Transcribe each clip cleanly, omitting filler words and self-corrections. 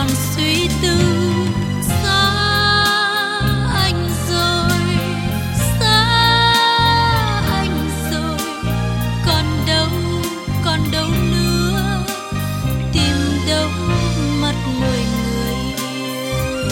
suy tư. Xa anh rồi, xa anh rồi, còn đâu nữa, tìm đâu mất người yêu.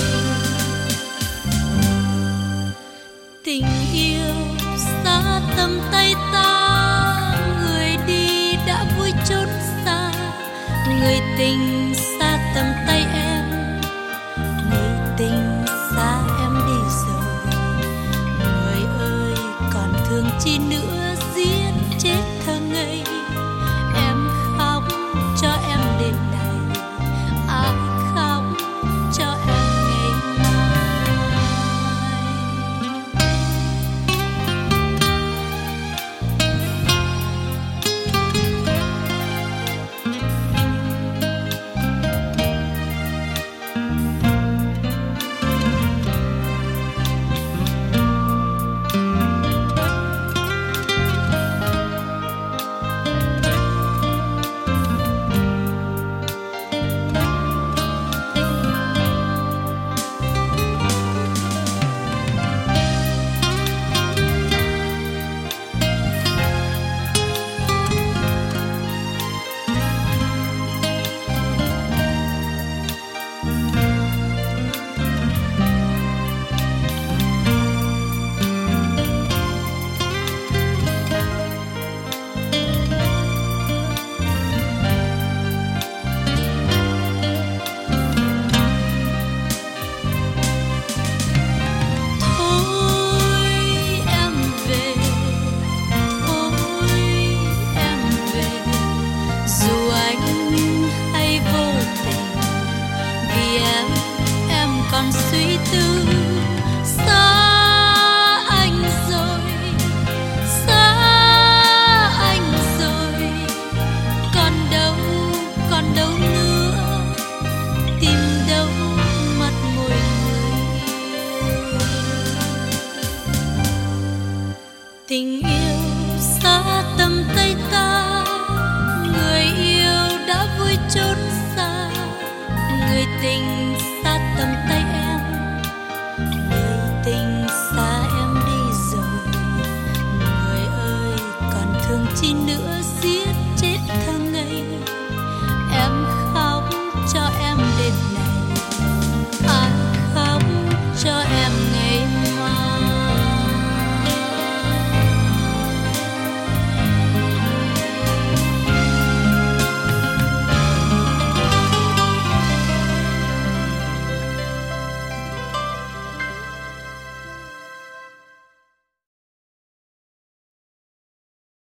Tình yêu xa tầm tay ta, người đi đã vui chốn xa. Người tình xa tầm tay em, người tình xa em đi rồi. Người ơi còn thương chi nữa, giết chết thơ ngây. Em khóc cho em đêm này, ai khóc cho em ngày mai. Còn suy tư. Xa anh rồi, xa anh rồi, còn đâu nữa, tìm đâu mất môi người yêu. Tình yêu xa tầm tay ta, người yêu đã vui chốn xa. Người tình xa tầm tay em, người tình xa em đi rồi. Người ơi còn thương chi nữa,